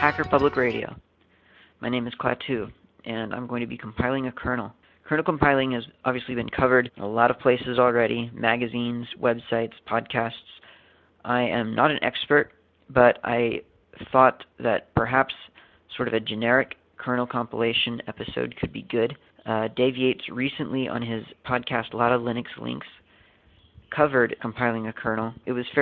Hacker Public Radio. My name is Klaatu, and I'm going to be compiling a kernel. Kernel compiling has obviously been covered in a lot of places already, magazines, websites, podcasts. I am not an expert, but I thought that perhaps sort of a generic kernel compilation episode could be good. Dave Yates recently on his podcast, A Lot of Linux Links, covered compiling a kernel. It was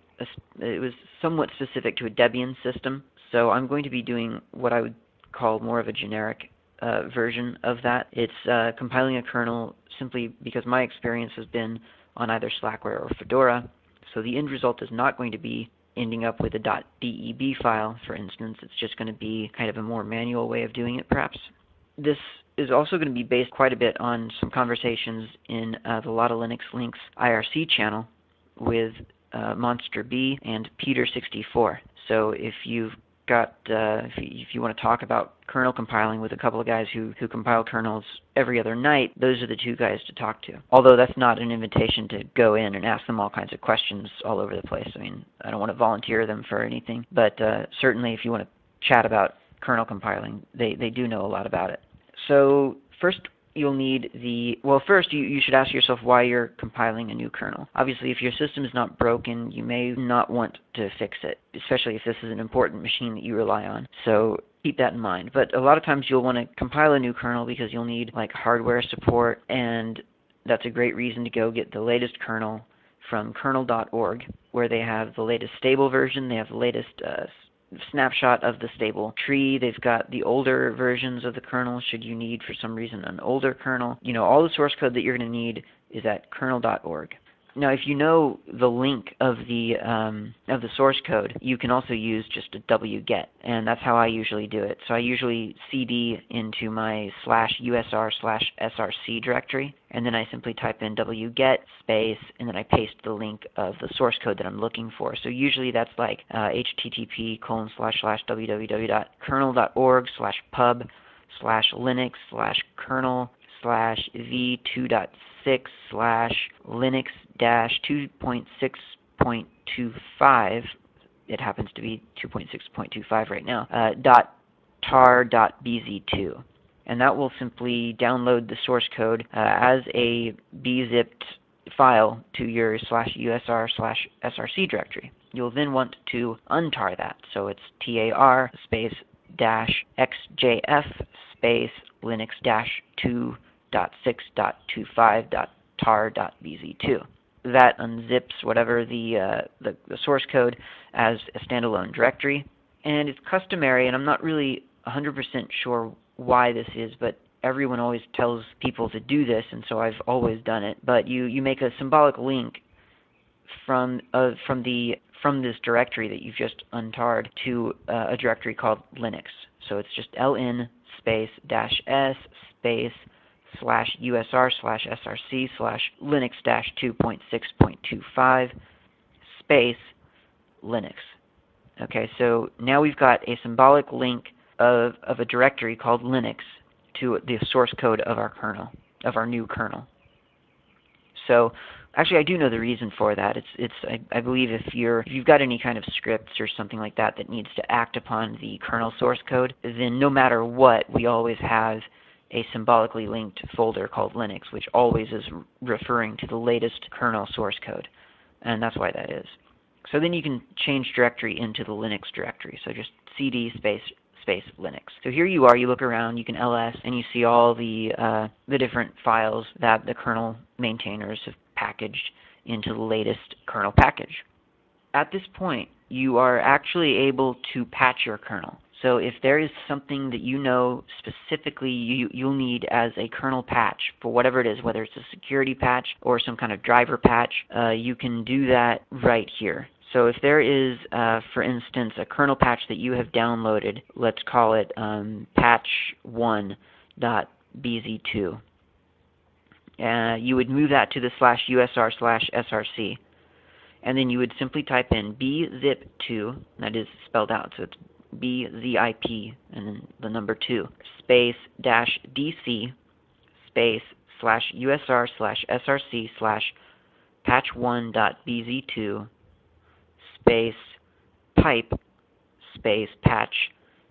somewhat specific to a Debian system, so I'm going to be doing what I would call more of a generic version of that. It's compiling a kernel simply because my experience has been on either Slackware or Fedora, so the end result is not going to be ending up with a .deb file, for instance. It's just going to be kind of a more manual way of doing it, perhaps. This is also going to be based quite a bit on some conversations in the Lot of Linux Links IRC channel with Monster B and Peter64. So if you've got, if you want to talk about kernel compiling with a couple of guys who compile kernels every other night, those are the two guys to talk to. Although that's not an invitation to go in and ask them all kinds of questions all over the place. I mean, I don't want to volunteer them for anything, but certainly if you want to chat about kernel compiling, they do know a lot about it. So first you'll need first you should ask yourself why you're compiling a new kernel. Obviously, if your system is not broken, you may not want to fix it, especially if this is an important machine that you rely on. So keep that in mind. But a lot of times you'll want to compile a new kernel because you'll need like hardware support, and that's a great reason to go get the latest kernel from kernel.org, where they have the latest stable version, they have the latest snapshot of the stable tree. They've got the older versions of the kernel should you need for some reason an older kernel. You know, all the source code that you're going to need is at kernel.org. Now, if you know the link of the source code, you can also use just a wget, and that's how I usually do it. So I usually cd into my /usr/src directory, and then I simply type in wget space, and then I paste the link of the source code that I'm looking for. So usually that's like http://www.kernel.org/pub/linux/kernel/v2.6.25. It happens to be 2.6.25 right now, .tar.bz2. And that will simply download the source code as a bzipped file to your /usr/src directory. You'll then want to untar that. So it's tar space -xjf space linux-2.6.25.tar.bz2. That unzips whatever the source code as a standalone directory. And it's customary, and I'm not really 100% sure why this is, but everyone always tells people to do this, and so I've always done it. But you make a symbolic link from this directory that you've just untarred to a directory called Linux. So it's just ln space -s space /usr/src/linux-2.6.25 space Linux. Okay, so now we've got a symbolic link of a directory called Linux to the source code of our kernel, of our new kernel. So actually I do know the reason for that. I believe if you've got any kind of scripts or something like that that needs to act upon the kernel source code, then no matter what, we always have a symbolically linked folder called Linux, which always is referring to the latest kernel source code. And that's why that is. So then you can change directory into the Linux directory. So just cd space Linux. So here you are, you look around, you can ls, and you see all the different files that the kernel maintainers have packaged into the latest kernel package. At this point, you are actually able to patch your kernel. So if there is something that you know specifically you'll need as a kernel patch for whatever it is, whether it's a security patch or some kind of driver patch, you can do that right here. So if there is, for instance, a kernel patch that you have downloaded, let's call it patch1.bz2, you would move that to the /usr/src, and then you would simply type in bzip2, that is spelled out, so it's bzip, and then the number 2, space -dc, space /usr/src/patch1.bz2, space pipe, space patch,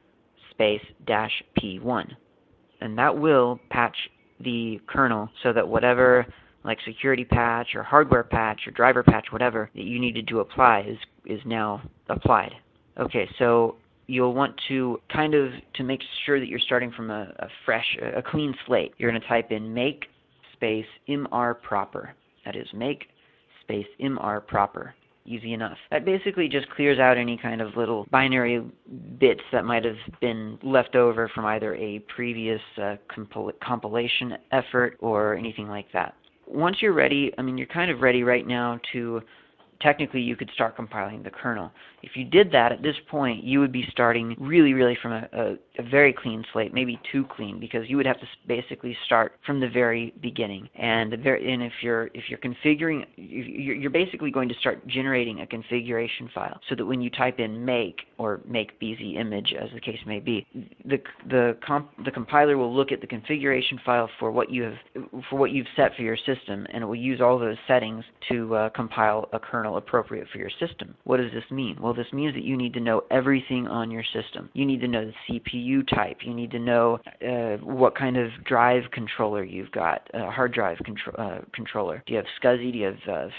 space dash P1. And that will patch the kernel so that whatever like security patch or hardware patch or driver patch, whatever that you needed to apply is now applied. Okay, so you'll want to to make sure that you're starting from a clean slate. You're going to type in make space mr proper. That is make space mr proper. Easy enough. That basically just clears out any kind of little binary bits that might have been left over from either a previous compilation effort or anything like that. Once you're ready, you're kind of ready right now to, technically you could start compiling the kernel. If you did that at this point, you would be starting really from a very clean slate, maybe too clean, because you would have to basically start from the very beginning. And if you're configuring, you're basically going to start generating a configuration file, so that when you type in make or make bz image, as the case may be, the compiler will look at the configuration file for what you've set for your system, and it will use all those settings to compile a kernel appropriate for your system. What does this mean? Well, this means that you need to know everything on your system. You need to know the CPU type. You need to know what kind of drive controller you've got, hard drive controller. Do you have SCSI? Do you have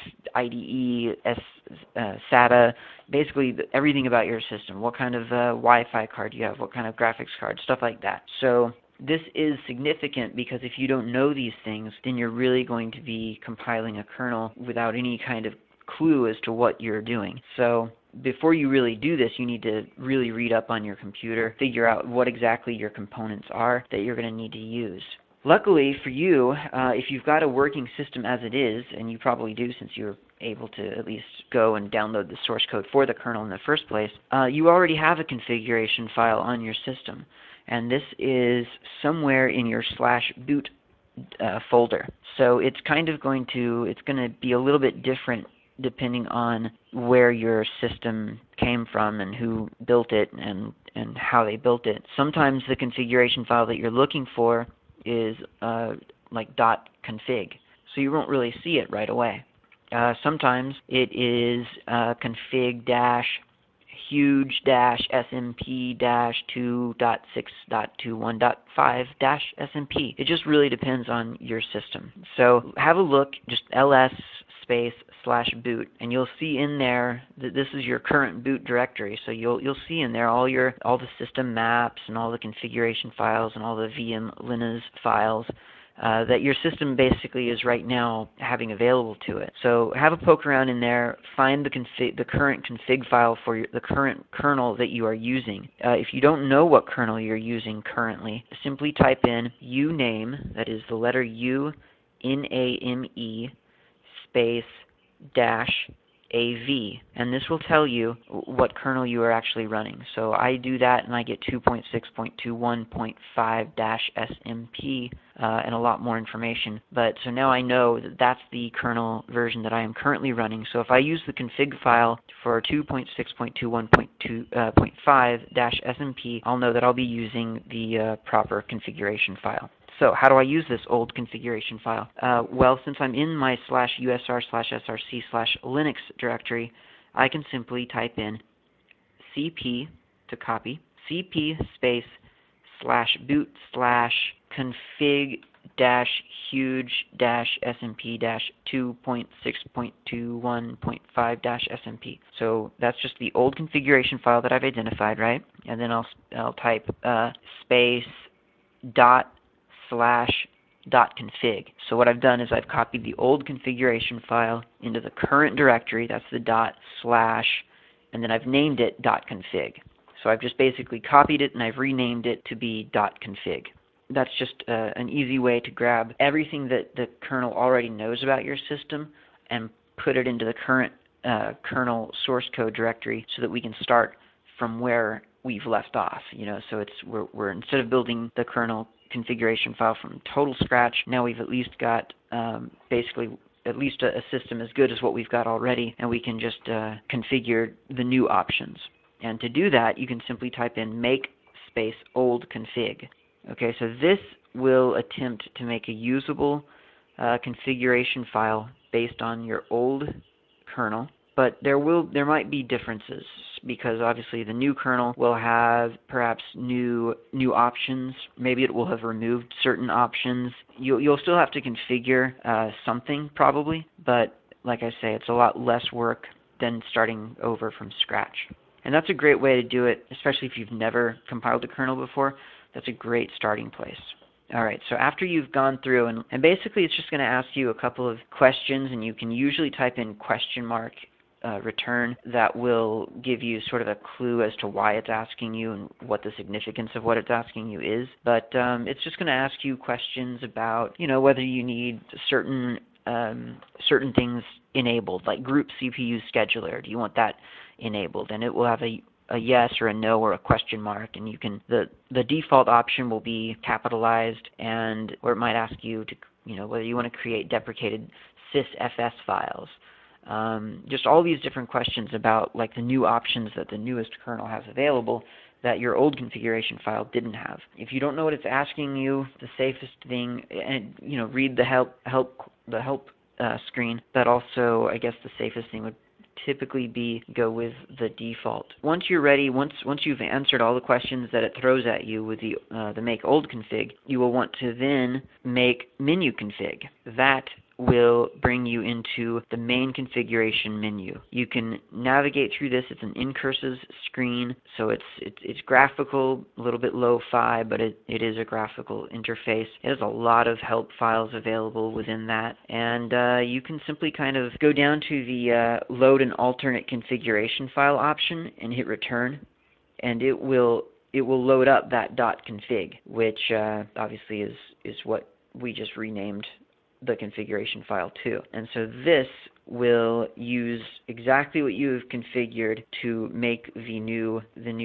IDE, SATA? Basically everything about your system. What kind of Wi-Fi card do you have? What kind of graphics card? Stuff like that. So this is significant because if you don't know these things, then you're really going to be compiling a kernel without any kind of clue as to what you're doing. So before you really do this, you need to really read up on your computer, figure out what exactly your components are that you're going to need to use. Luckily for you, if you've got a working system as it is, and you probably do since you're able to at least go and download the source code for the kernel in the first place, you already have a configuration file on your system. And this is somewhere in your /boot folder. So it's going to be a little bit different depending on where your system came from and who built it and how they built it. Sometimes the configuration file that you're looking for is like .config, so you won't really see it right away. Sometimes it is config-huge-smp-2.6.21.5-smp. It just really depends on your system. So have a look, just ls space /boot, and you'll see in there that this is your current boot directory. So you'll see in there all the system maps and all the configuration files and all the VM Linux files that your system basically is right now having available to it. So have a poke around in there, find the current config file for the current kernel that you are using. If you don't know what kernel you're using currently, simply type in uname, that is the letter U, NAME, space -AV, and this will tell you what kernel you are actually running. So I do that and I get 2.6.21.5-SMP and a lot more information. But so now I know that that's the kernel version that I am currently running. So if I use the config file for 2.6.21.5-SMP, I'll know that I'll be using the proper configuration file. So how do I use this old configuration file? Well, since I'm in my /usr/src/linux directory, I can simply type in cp to copy, cp space /boot /config-huge-smp-2.6.21.5-SMP. So that's just the old configuration file that I've identified, right? And then I'll type space .config. So what I've done is I've copied the old configuration file into the current directory, that's the // and then I've named it .config. So I've just basically copied it and I've renamed it to be .config. That's just an easy way to grab everything that the kernel already knows about your system and put it into the current kernel source code directory so that we can start from where we've left off. So we're instead of building the kernel configuration file from total scratch, now we've at least got basically at least a system as good as what we've got already, and we can just configure the new options. And to do that, you can simply type in make space old config. Okay, so this will attempt to make a usable configuration file based on your old kernel, but there might be differences because obviously the new kernel will have perhaps new options. Maybe it will have removed certain options. You'll still have to configure something probably, but like I say, it's a lot less work than starting over from scratch. And that's a great way to do it, especially if you've never compiled a kernel before. That's a great starting place. All right, so after you've gone through, and basically it's just going to ask you a couple of questions, and you can usually type in question mark return. That will give you sort of a clue as to why it's asking you and what the significance of what it's asking you is. But it's just going to ask you questions about, whether you need certain things enabled, like group CPU scheduler. Do you want that enabled? And it will have a yes or a no or a question mark, and you can the default option will be capitalized, or it might ask you to whether you want to create deprecated sysfs files. Just all these different questions about like the new options that the newest kernel has available that your old configuration file didn't have. If you don't know what it's asking you, the safest thing, and read the help screen, but also I guess the safest thing would typically be go with the default. Once you're ready, once you've answered all the questions that it throws at you with the make old config, you will want to then make menu config. That will bring you into the main configuration menu. You can navigate through this. It's an in-cursive screen, so it's graphical, a little bit lo-fi, but it is a graphical interface. It has a lot of help files available within that, and you can simply kind of go down to the load an alternate configuration file option and hit return, and it will load up that .config, which obviously is what we just renamed the configuration file to. And so this will use exactly what you have configured to make the new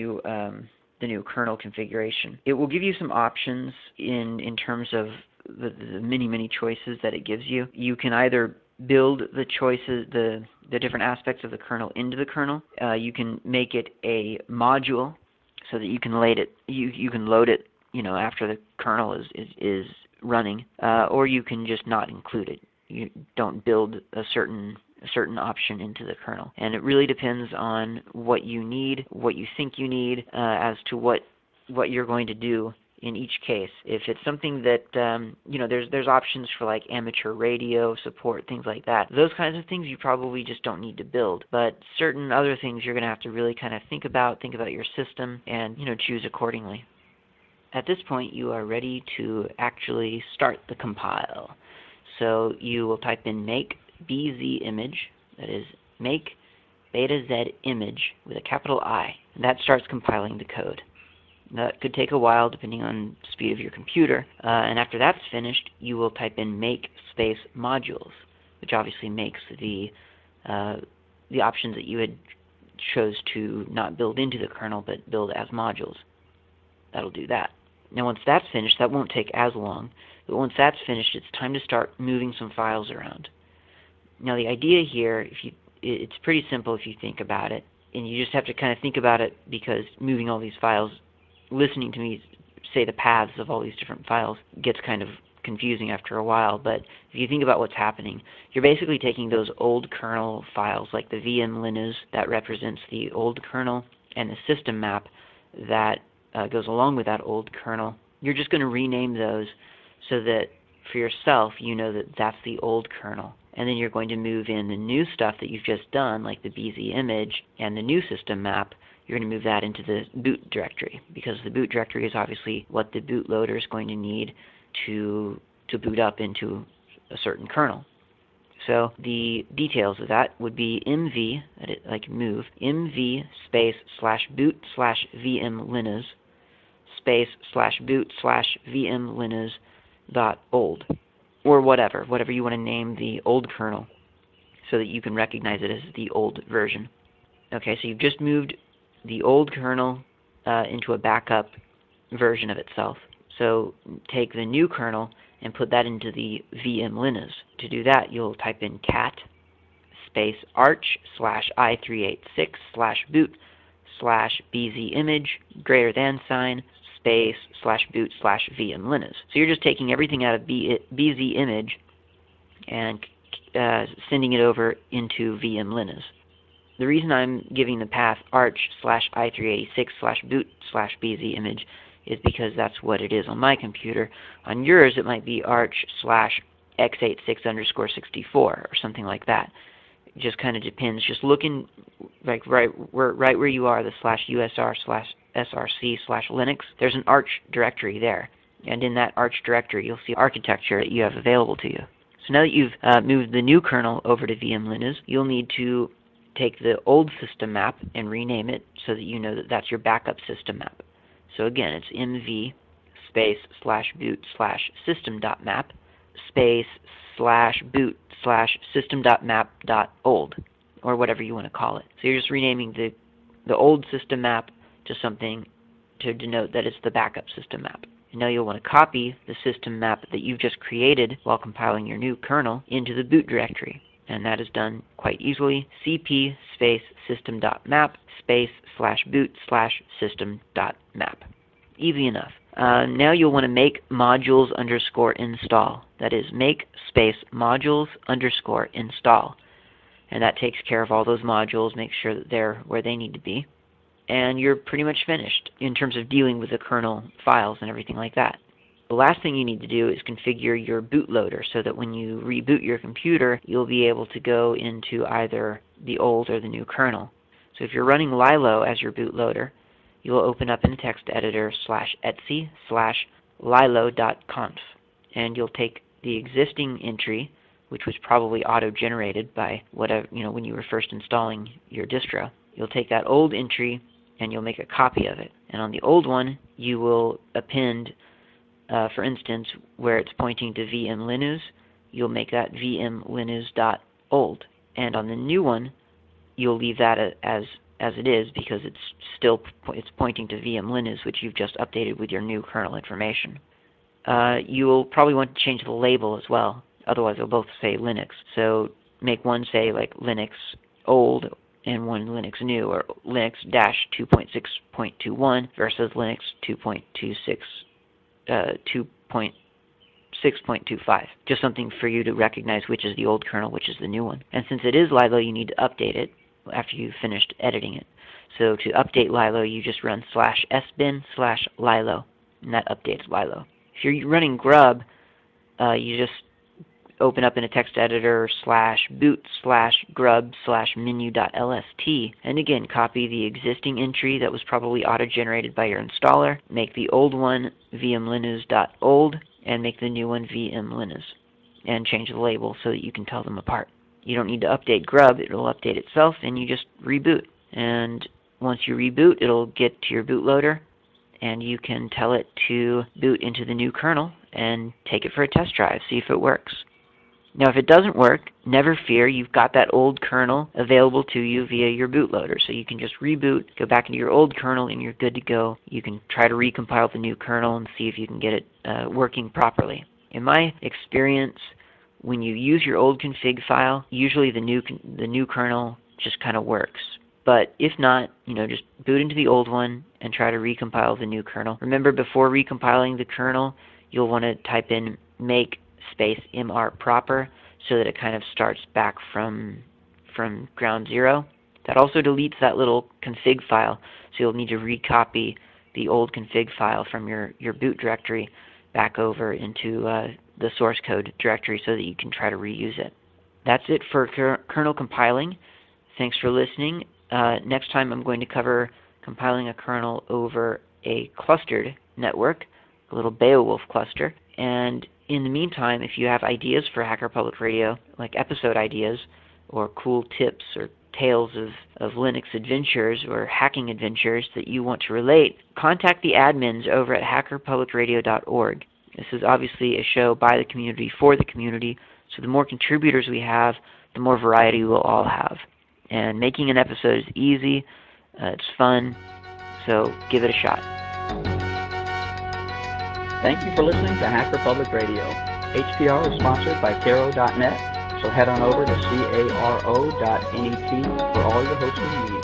kernel configuration. It will give you some options in terms of the many choices that it gives you. You can either build the choices, the different aspects of the kernel into the kernel. You can make it a module so that you can load it after the kernel is running, or you can just not include it. You don't build a certain option into the kernel. And it really depends on what you need, what you think you need, as to what you're going to do in each case. If it's something that, there's options for like amateur radio support, things like that. Those kinds of things you probably just don't need to build. But certain other things you're going to have to really kind of think about your system, and, choose accordingly. At this point, you are ready to actually start the compile. So you will type in make bzimage, that is make beta z image with a capital I. And that starts compiling the code. That could take a while depending on the speed of your computer. And after that's finished, you will type in make space modules, which obviously makes the options that you had chose to not build into the kernel but build as modules. That'll do that. Now once that's finished, that won't take as long, but once that's finished, it's time to start moving some files around. Now the idea here, it's pretty simple if you think about it, and you just have to kind of think about it because moving all these files, listening to me say the paths of all these different files gets kind of confusing after a while, but if you think about what's happening, you're basically taking those old kernel files like the vmlinuz that represents the old kernel and the system map that goes along with that old kernel. You're just going to rename those so that for yourself you know that that's the old kernel. And then you're going to move in the new stuff that you've just done, like the bzimage and the new system map. You're going to move that into the boot directory, because the boot directory is obviously what the bootloader is going to need to boot up into a certain kernel. So the details of that would be mv, like move, mv space /boot /vmlinuz space /boot /vmlinuz .old, or whatever you want to name the old kernel so that you can recognize it as the old version. Okay, so you've just moved the old kernel into a backup version of itself. So take the new kernel and put that into the vmlinuz. To do that, you'll type in cat space arch /i386 /boot /bzimage > space /boot /vmlinuz. So you're just taking everything out of bzimage and sending it over into vmlinuz. The reason I'm giving the path arch/i386/boot/bz image is because that's what it is on my computer. On yours, it might be arch/x86_64 or something like that. It just kind of depends. Just look in, like right where you are, the /usr/src/linux. There's an arch directory there, and in that arch directory, you'll see architecture that you have available to you. So now that you've moved the new kernel over to VM Linux, you'll need to take the old system map and rename it so that you know that that's your backup system map. So again, it's mv /boot/system.map /boot/system.map.old, or whatever you want to call it. So you're just renaming the old system map to something to denote that it's the backup system map. And now you'll want to copy the system map that you've just created while compiling your new kernel into the boot directory. And that is done quite easily. cp system.map /boot/system.map. Easy enough. Now you'll want to make modules_install. That is, make modules_install. And that takes care of all those modules, make sure that they're where they need to be. And you're pretty much finished in terms of dealing with the kernel files and everything like that. The last thing you need to do is configure your bootloader so that when you reboot your computer, you'll be able to go into either the old or the new kernel. So if you're running Lilo as your bootloader, you'll open up in the text editor /etc/lilo.conf, and you'll take the existing entry, which was probably auto-generated by whatever, when you were first installing your distro. You'll take that old entry and you'll make a copy of it. And on the old one, you will append, for instance, where it's pointing to VM Linux, you'll make that vmlinux.old. And on the new one, you'll leave that as it is because it's pointing to VM Linux, which you've just updated with your new kernel information. You will probably want to change the label as well. Otherwise, they'll both say Linux. So make one say like Linux old and one Linux new, or Linux-2.6.21 versus Linux 2.6.25. Just something for you to recognize which is the old kernel, which is the new one. And since it is Lilo, you need to update it after you've finished editing it. So to update Lilo, you just run /sbin/lilo, and that updates Lilo. If you're running grub, you just open up in a text editor /boot/grub/menu.lst, and again copy the existing entry that was probably auto-generated by your installer, make the old one vmlinux.old, and make the new one vmlinux, and change the label so that you can tell them apart. You don't need to update grub, it'll update itself, and you just reboot. And once you reboot, it'll get to your bootloader, and you can tell it to boot into the new kernel and take it for a test drive, see if it works. Now if it doesn't work, never fear, you've got that old kernel available to you via your bootloader. So you can just reboot, go back into your old kernel, and you're good to go. You can try to recompile the new kernel and see if you can get it working properly. In my experience, when you use your old config file, usually the new kernel just kind of works. But if not, just boot into the old one and try to recompile the new kernel. Remember, before recompiling the kernel, you'll want to type in make /mr proper so that it kind of starts back from ground zero. That also deletes that little config file, so you'll need to recopy the old config file from your boot directory back over into the source code directory so that you can try to reuse it. That's it for kernel compiling. Thanks for listening. Next time I'm going to cover compiling a kernel over a clustered network, a little Beowulf cluster. And in the meantime, if you have ideas for Hacker Public Radio, like episode ideas or cool tips or tales of Linux adventures or hacking adventures that you want to relate, contact the admins over at hackerpublicradio.org. This is obviously a show by the community for the community, so the more contributors we have, the more variety we'll all have. And making an episode is easy, it's fun, so give it a shot. Thank you for listening to Hacker Public Radio. HPR is sponsored by Caro.net, so head on over to caro.net for all your hosting needs.